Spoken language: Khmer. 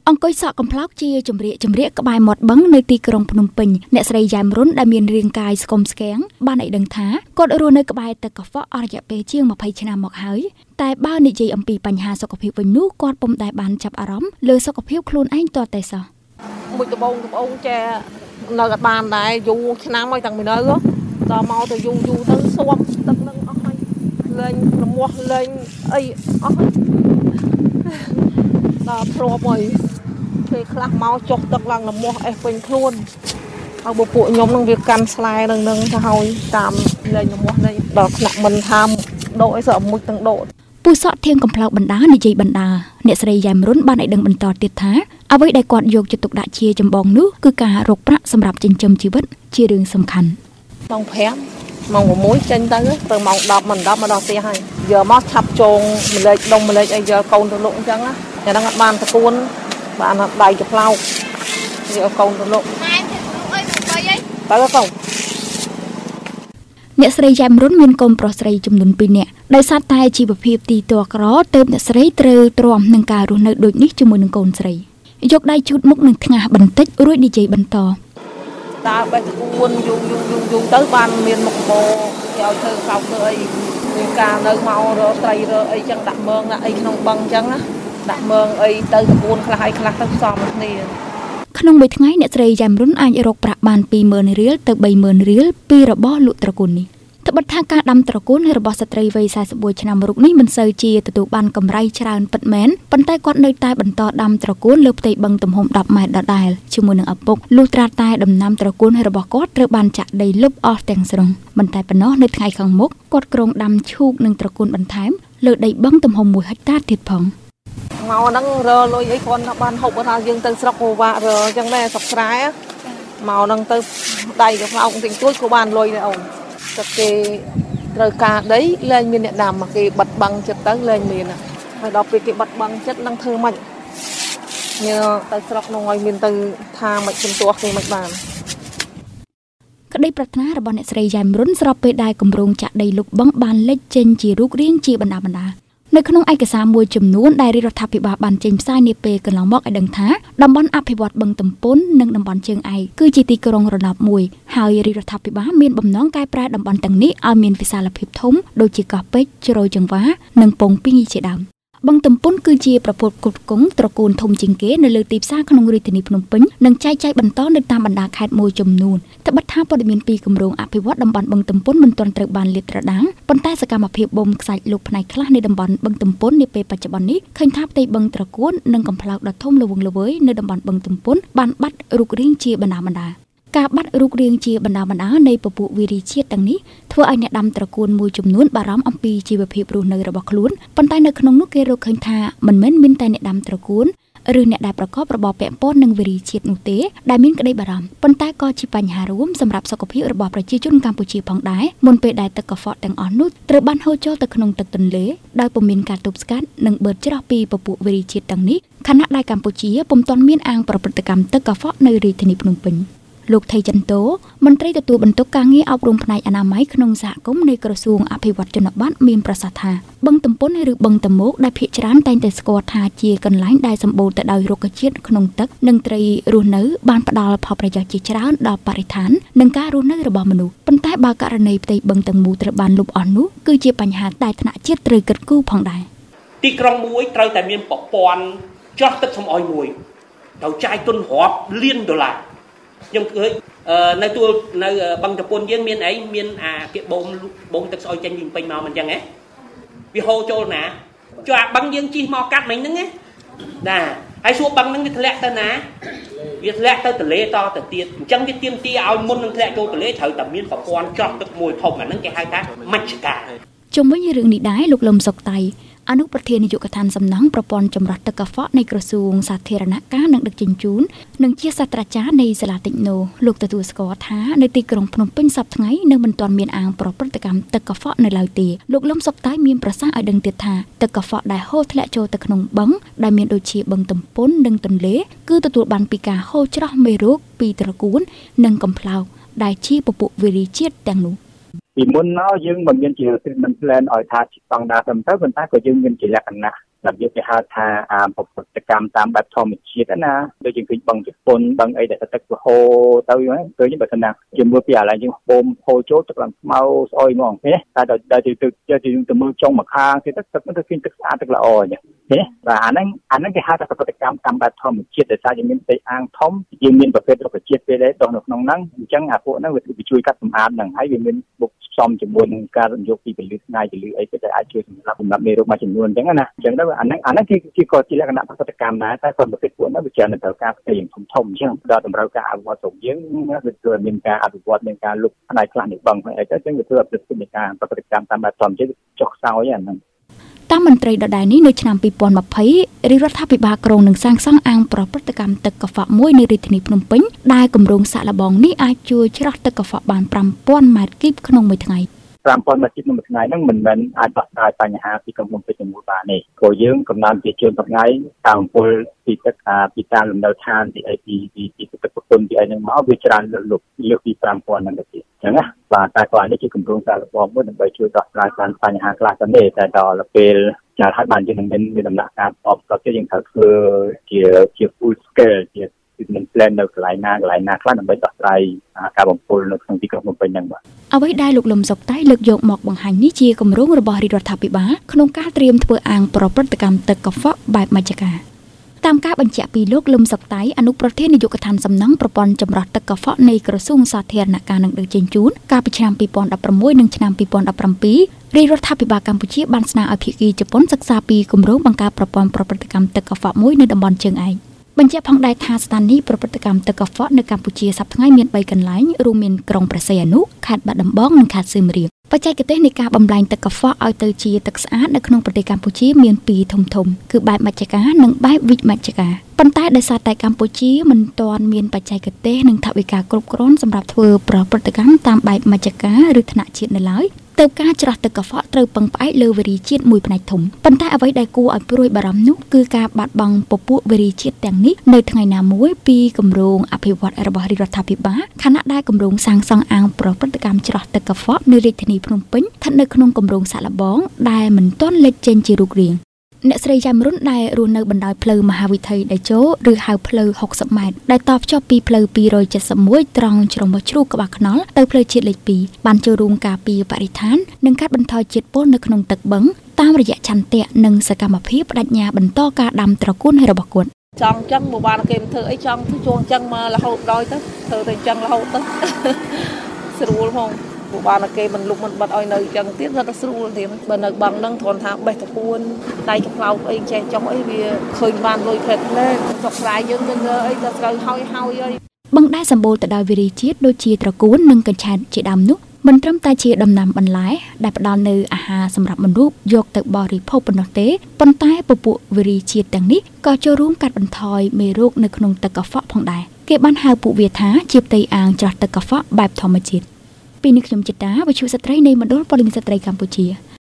អង្គុយសក់កំប្លោកជាជំរាកក្បែរមាត់បឹងនៅទីក្រុងភ្នំពេញអ្នកស្រីយ៉ែមរុនដែលមានរាងកាយស្គមស្គាំងបានឲ្យដឹងថាគាត់រស់នៅក្បែរទឹកកខ្វក់អស់រយៈពេលជាង20ឆ្នាំមកហើយតែបើនិយាយអំពីបញ្ហាសុខភាពវិញនោះគាត់ពុំដែលបានចាប់អារម្មណ៍លើសុខភាពខ្លួនឯងទាល់តែសោះមួយដំបងចានៅអត់បានដែរយូរឆ្នាំហើយតាំងពីនៅដល់មកទៅយូរទៅស្វប់ទឹកនឹងអស់ហើយលេងរមាស់លេងអីអស់ហើយដល់ធ្លាប់ហើយពេលខ្លះមកចុះទឹកឡើងរមាស់អេះពេញខ្លួនហើយពួកខ្ញុំនឹងវាកាន់ស្លែនឹងទៅហើយតាមលេងរមាស់នេះដល់ថ្នាក់មិនថាដកអីសោះមួយទាំងដកពូសក់ធៀងកំប្លោកបណ្ដានិយាយបណ្ដាអ្នកស្រីយ៉ែមរុនបានឲ្យដឹងបន្តទៀតថាអ្វីដែលគាត់យកចិត្តទុកដាក់ជាចម្បងនោះគឺការរកប្រាក់សម្រាប់ចិញ្ចឹមជីវិតជារឿងសំខាន់ម៉ោង5ម៉ោង6ចេញទៅម៉ោង10មិន10មកដល់ផ្ទះហើយយកមកឆាប់ចងម្លេចដុំម្លេចអីយកកូនទៅលក់អញ្ចឹងណាតែហ្នឹងអត់បានតគួនបានដៃកំប្លោកយកកូនទៅលក់ម៉ែទៅលក់អីមកបីអីទៅកូនអ្នកស្រីយ៉ែមរុនមានកូនប្រុសស្រីចំនួន2នាក់ដោយសារតែជីវភាពទីតក្រទើបអ្នកស្រីត្រូវទ្រាំនឹងការរស់នៅដូចនេះជាមួយនឹងកូនស្រីយកដៃជូតមុខនឹងថ្ងាសបន្តិចរួចនិយាយបន្តតើបេះគួនយូរទៅបានមានមុខបោគេឲ្យធ្វើកោកធ្វើអីមានការនៅមករកត្រីរកអីចឹងដាក់មើងដាក់អីក្នុងបឹងចឹងណាដាក់មើងអីទៅតគួនខ្លះអីខ្លះទៅផ្សំគ្នាក្នុងមួយថ្ងៃអ្នកស្រីយ៉ែមរុនអាចរកប្រាក់បាន20000រៀលទៅ30000រៀលពីរបស់លក់ត្រកូលនេះត្បិតថាការដាំត្រកូលរបស់ស្ត្រីវ័យ44ឆ្នាំរូបនេះមិនសូវជាទទួលបានកម្រៃច្រើនពិតមែនប៉ុន្តែគាត់នៅតែបន្តដាំត្រកូលលើផ្ទៃបឹងទំហំ10ម៉ែត្រដដែលជាមួយនឹងឪពុកលុះត្រាតែដំណាំត្រកូលរបស់គាត់ត្រូវបានចាក់ដីលុបអស់ទាំងស្រុងមិនតែប៉ុណ្ណោះនៅថ្ងៃខាងមុខគាត់ក្រុងដាំឈូកនិងត្រកូលបន្ថែមលើដីបឹងទំហំ1ហិកតាទៀតផងមកហ្នឹងរលុយអីគាត់បានហូបថាយើងទៅស្រុកក៏វាក់រអញ្ចឹងដែរស្រុកស្រែមកហ្នឹងទៅដៃក៏ផ្លោកតិចតួចក៏បានលុយដែរអូនតែគេត្រូវការដីលែងមានអ្នកដាំមកគេបាត់បង់ចិត្តទៅលែងមានហើយដល់ពេលគេបាត់បង់ចិត្តនឹងធ្វើម៉េចញើទៅស្រុកនោះឲ្យមានទៅថាមិនជំទាស់គេមិនបានក្តីប្រាថ្នារបស់អ្នកស្រីយ៉ែមរុនស្របពេលដែលគម្រោងចាក់ដីលុបបឹងបានលេចចេញជារូបរាងជាបណ្ដានៅក្នុងឯកសារមួយចំនួនដែលរដ្ឋាភិបាលបានចេញផ្សាយនាពេលកន្លងមកឲ្យដឹងថាតំបន់អភិវឌ្ឍបឹងទំពុននិងតំបន់ជើងឯកគឺជាទីក្រុងរណបមួយហើយរដ្ឋាភិបាលមានបំណងកែប្រែតំបន់ទាំងនេះឲ្យមានវិសាលភាពធំដូចជាកោះពេជ្រជ្រោយចង្វានិងពងពីងជាដើមបឹងទំពុនគឺជាប្រភពផ្គត់ផ្គង់ត្រកូលធំជាងគេនៅលើទីផ្សារក្នុងរាជធានីភ្នំពេញនិងចែកចាយបន្តនៅតាមបណ្ដាខេត្តមួយចំនួនត្បិតថាព័ត៌មានពីគម្រោងអភិវឌ្ឍតំបន់បឹងទំពុនមិនទាន់ត្រូវបានលាតត្រដាងប៉ុន្តែសកម្មភាពបូមខ្សាច់លុបផ្នែកខ្លះនៃតំបន់បឹងទំពុននាពេលបច្ចុប្បន្ននេះឃើញថាផ្ទៃបឹងត្រកូលនិងកំប្លោកដ៏ធំល្វឹងល្វើយនៅតំបន់បឹងទំពុនបានបាត់រូបរាងជាបណ្ដាការបាត់រូបរាងជាបណ្ដានៃពពួកវីរីជាតិទាំងនេះធ្វើឲ្យអ្នកដាំត្រកូលមួយចំនួនបារម្ភអំពីជីវភាពរស់នៅរបស់ខ្លួនប៉ុន្តែនៅក្នុងនោះគេរកឃើញថាមិនមែនមានតែអ្នកដាំត្រកូលឬអ្នកដែលប្រកបរបរពាក់ព័ន្ធនឹងវីរីជាតិនោះទេដែលមានក្តីបារម្ភប៉ុន្តែក៏ជាបញ្ហារួមសម្រាប់សុខភាពរបស់ប្រជាជនកម្ពុជាផងដែរមុនពេលដែលទឹកកខ្វក់ទាំងអស់នោះត្រូវបានហូរចូលទៅក្នុងទឹកទន្លេដោយពុំមានការទប់ស្កាត់និងបឺតច្រោះពីពពួកវីរីជាតិទាំងនេះខណៈដែលកម្ពុជាពុំទាន់មានអាងប្រព្រឹត្តកម្មទឹកកខ្វក់នៅរាជធានីភ្នំពេញលោកថៃចន្ទោមន្ត្រីទទួលបន្ទុកការងារអប់រំផ្នែកអនាម័យក្នុងសហគមន៍នៃក្រសួងអភិវឌ្ឍជនបទមានប្រសាសន៍ថាបឹងទំពុនឬបឹងតមោកដែលភាគច្រើនតែងតែស្គាល់ថាជាកន្លែងដែលសម្បូរទៅដោយរុក្ខជាតិក្នុងទឹកនិងត្រីរស់នៅបានផ្ដល់ផលប្រយោជន៍ជាច្រើនដល់បរិស្ថាននិងការរស់នៅរបស់មនុស្សប៉ុន្តែបើករណីផ្ទៃបឹងទាំងមូលត្រូវបានលុបអស់នោះគឺជាបញ្ហាដែលថ្នាក់ជាតិត្រូវគិតគូរផងដែរទីក្រុងមួយត្រូវតែមានប្រព័ន្ធចោះទឹកសម្អុយមួយត្រូវចាយទុនរាប់លានដុល្លារខ្ញុំឃើញនៅទួលនៅបឹងតពុនយើងមានអីមានអាគេបូមទឹកស្អុយចេញពីពេញមកមិនអញ្ចឹងហ៎វាហូរចូលណាចុះអាបឹងយើងជិះមកកាត់មិញហ្នឹងណាហើយសួរបឹងហ្នឹងវាធ្លាក់ទៅណាវាធ្លាក់ទៅទន្លេតទៅទៀតអញ្ចឹងវាទាមទារឲ្យមុននឹងធ្លាក់ចូលទន្លេត្រូវតែមានប្រព័ន្ធចោះទឹកមួយធំអាហ្នឹងគេហៅថាមជ្ឈការជុំវិញរឿងនេះដែរលោកលឹមសុកតៃអនុប្រធាននាយកដ្ឋានសំណង់ប្រព័ន្ធចម្រោះទឹកកខ្វក់នៃក្រសួងសាធារណការនិងដឹកជញ្ជូននិងជាសាស្ត្រាចារ្យនៃសាលាតិចណូលោកទទួលស្គាល់ថានៅទីក្រុងភ្នំពេញសប្តាហ៍ថ្ងៃនៅមិនទាន់មានអាងប្រព្រឹត្តកម្មទឹកកខ្វក់នៅឡើយទេលោកលឹមសុកតៃមានប្រសាសន៍ឲ្យដឹងទៀតថាទឹកកខ្វក់ដែលហូរធ្លាក់ចូលទៅក្នុងបឹងដែលមានដូចជាបឹងទំពុននិងទន្លេគឺទទួលបានពីការហូរច្រោះមេរោគពីត្រកួននិងកំប្លោកដែលជាពពួកវីរីជាតិទាំងនោះពីមុនមកយើងមិនមានជាមិន plan ឲ្យថាស្តង់ដារត្រឹមត្រូវប៉ុន្តែក៏យើងមានជាលក្ខណៈរបៀបគេហៅថាប្រតិកម្មតាមបែបធម្មជាតិណាដូចជាឃើញបឹងជប៉ុនបឹងអីដែលទឹកហូរទៅហ្នឹងឃើញបើសិនណាជាមួយពីឥឡូវយើងបូមហូរចូលទឹកឡើងស្មៅស្អុយហ្មងទេតែដល់ទៅមើលចុងមកខាងទៀតទឹកហ្នឹងគឺឃើញទឹកស្អាតទឹកល្អអញ្ចឹងទេបាទអាហ្នឹងគេហៅថាប្រតិកម្មតាមបែបធម្មជាតិដែលថាយើងមានផ្ទៃអាងធំយើងមានប្រភេទរុក្ខជាតិពេលដែរដុះនៅក្នុងហ្នឹងអញ្ចឹងអាពួកហ្នឹងវាជួយកាត់សម្អាតហ្នឹងហើយវាមានបុកផ្សំជាមួយនឹងការរំយកពីពន្លឺថ្ងៃពន្លឺអីទៅអាចជួយសម្រាប់មេរោគមួយចំនួនអញ្ចឹងណាអញ្ចឹងទៅអាហ្នឹងគឺក៏ជាលក្ខណៈប្រតិកម្មដែរតែគាត់ប្រភេទពួកហ្នឹងវាច្រើនត្រូវការផ្ទៃធំអញ្ចឹងដល់តម្រូវការអភិវឌ្ឍរបស់យើងគឺធ្វើឲ្យមានការអភិវឌ្ឍមានការលុបផ្នែកខ្លះនៃបឹងអីទៅអញ្ចឹងវាធ្វើឲ្យប្រសិទ្ធភាពនៃការប្រតិកម្មតាមបែបធម្មជាតិចុះខ្សោយអាហ្នឹងតាមមន្ត្រីដដែលនេះនៅឆ្នាំ2020រដ្ឋាភិបាលក្រុងនឹងសាងសង់អាងប្រព្រឹត្តកម្មទឹកកខ្វក់មួយនៅរាជធានីភ្នំពេញដែលគម្រោងសាកល្បងនេះអាចជួយច្រោះទឹកកខ្វក់បាន 5000 ម៉ែត្រគីបក្នុងមួយថ្ងៃ 5000 ម៉ែត្រគីបក្នុងមួយថ្ងៃហ្នឹងមិនមែនអាចដោះស្រាយបញ្ហាពីកំពុងពេញជាមួយបានទេព្រោះយើងកំណត់ជាជួនថ្ងៃតាមអំពើពីទឹកពីតាមលំនៅឋានពីអីពីទឹកប្រពន្ធពីអីហ្នឹងមកវាច្រើនលើកពី 5000 ហ្នឹងទៅទៀតអញ្ចឹងណាបាទតែគាត់នេះជាគម្រោងសាកល្បងមួយដើម្បីជួយដោះស្រាយបញ្ហាខ្លះទៅទេតែដល់ពេលចាហើយបានយើងនឹងមានដំណាក់កាលអបក៏ទៀតយើងត្រូវធ្វើជា full scale ជាមាន plan នៅកន្លែងណាខ្លះដើម្បីដោះស្រាយការបំពុលនៅក្នុងទីក្រុងភ្នំពេញហ្នឹងបាទអ្វីដែលលោកលឹមសុកតៃលើកយកមកបង្ហាញនេះជាគម្រោងរបស់រាជរដ្ឋាភិបាលក្នុងការត្រៀមធ្វើអាងប្រព្រឹត្តកម្មទឹកកខ្វក់បែបមជ្ឈការតាមការបញ្ជាក់ពីលោកលឹមសុកតៃអនុប្រធាននាយកដ្ឋានសំណង់ប្រព័ន្ធចម្រោះទឹកកខ្វក់នៃក្រសួងសាធារណការនិងដឹកជញ្ជូនកាលពីឆ្នាំ2016និងឆ្នាំ2017រាជរដ្ឋាភិបាលកម្ពុជាបានស្នើឲ្យភាគីជប៉ុនសិក្សាពីគម្រោងបង្កើតប្រព័ន្ធប្រព្រឹត្តកម្មទឹកកខ្វក់មួយនៅតំបន់ជើងឯកបញ្ជាក់ផងដែរថាស្ថានីយ៍ប្រព្រឹត្តកម្មទឹកកខ្វក់នៅកម្ពុជាសប្តាហ៍ថ្ងៃមាន3កន្លែងរួមមានក្រុងព្រះសីហនុខេត្តបាត់ដំបងនិងខេត្តសៀមរាបបច្ចេកទេសនៃការបំប្លែងទឹកកខ្វក់ឲ្យទៅជាទឹកស្អាតនៅក្នុងប្រទេសកម្ពុជាមាន2ធំគឺបែបមជ្ឈការនិងបែបវិមជ្ឈការប៉ុន្តែដោយសារតែកម្ពុជាមិនទាន់មានបច្ចេកទេសនិងថវិកាគ្រប់គ្រាន់សម្រាប់ធ្វើប្រព្រឹត្តកម្មតាមបែបមជ្ឈការឬថ្នាក់ជាតិនៅឡើយទើបការច្រោះទឹកកខ្វក់ត្រូវពឹងផ្អែកលើវារីជាតិមួយផ្នែកធំប៉ុន្តែអ្វីដែលគួរឲ្យព្រួយបារម្ភនោះគឺការបាត់បង់ពពួកវារីជាតិទាំងនេះនៅថ្ងៃណាមួយពីគម្រោងអភិវឌ្ឍរបស់រាជរដ្ឋាភិបាលខណៈដែលគម្រោងសាងសង់អាងប្រព្រឹត្តកម្មច្រោះទឹកកខ្វក់នៅរាជធានីភ្នំពេញស្ថិតនៅក្នុងគម្រោងសាកល្បងដែលមិនទាន់លេចចេញជារូបរាងអ្នកស្រីយ៉ាំរុនដែលរស់នៅបណ្ដោយផ្លូវមហាវិថីដេជោឬហៅផ្លូវ60ម៉ែត្រដែលតភ្ជាប់ពីផ្លូវ271ត្រង់ជ្រុងជ្រូកក្បាលខ្នល់ទៅផ្លូវជាតិលេខ2បានចូលរួមការពារបរិស្ថាននិងកាត់បន្ថយជាតិពុលនៅក្នុងទឹកបឹងតាមរយៈឆន្ទៈនិងសកម្មភាពបដិញ្ញាបន្តការដាំត្រកួនរបស់គាត់ចង់ចឹងមកបានគេមិនធ្វើអីចង់ធ្វើជួងចឹងមករហូតដល់ទៅធ្វើទៅចឹងរហូតទៅស្រួលផងពួកបានគេមិនលុបមិនបិទឲ្យនៅចឹងទៀតទៅស្រួលទៀតបើនៅបឹងហ្នឹងគ្រាន់ថាបេះតពួនដៃក្លោបអីចេះចុះអីវាឃើញបានលុយផ្លែផ្លែសុខស្រាយយើងទៅអីទៅត្រូវហើយអីបឹងដែលសម្បូរទៅដោយវារីជាតិដូចជាត្រកួននិងកញ្ឆែតជាដើមនោះមិនត្រឹមតែជាដំណាំបន្លែដែលផ្ដល់នូវអាហារសម្រាប់មនុស្សយកទៅបរិភោគប៉ុណ្ណោះទេប៉ុន្តែពពួកវារីជាតិទាំងនេះក៏ចូលរួមកាត់បន្ថយមេរោគនៅក្នុងទឹកកខ្វក់ផងដែរគេបានហៅពួកវាថាជាផ្ទៃអាងច្រោះទឹកកខ្វក់បែបធម្មជាតិពីនេះខ្ញុំចិត្តាវិទ្យុស្ត្រីនៃមណ្ឌលព័ត៌មានស្ត្រីកម្ពុជា